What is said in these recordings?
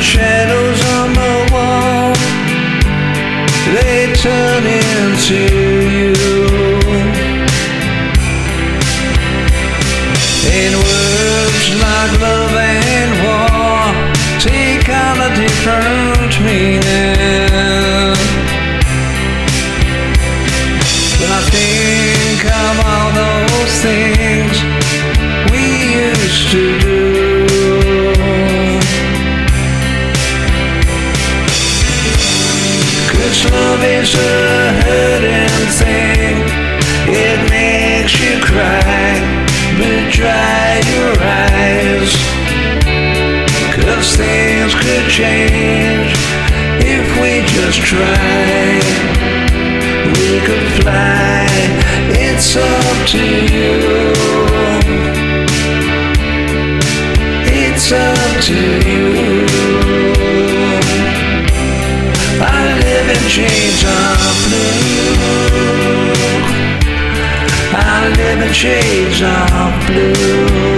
shadows on the wall, they turn into you. In words like love and war, take on a different meaning. When I think of all those things we used to do, 'cause love is a hurting thing, it makes you cry, but dry your eyes. 'Cause things could change if we just tried. We could fly, it's up to you. It's up to you. I live in shades of blue. I live in shades of blue.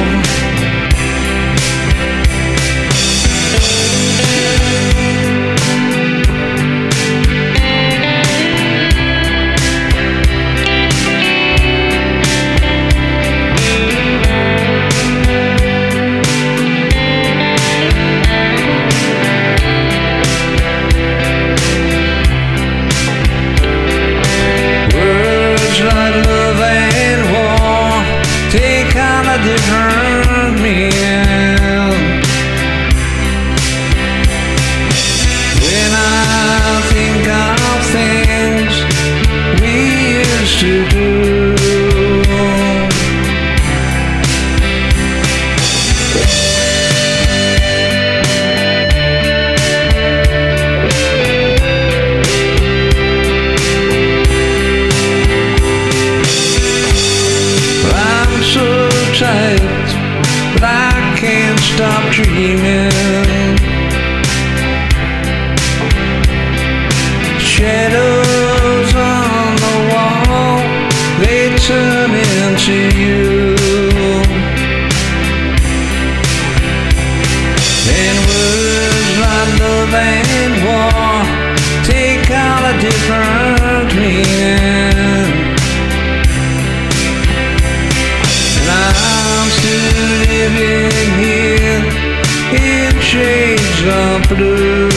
Take on a different meaning. When I think of things we used to do, but I can't stop dreaming. Shadows on the wall, they turn into you. And words like love and war take on a different meaning. I'm still living here in shades of blue.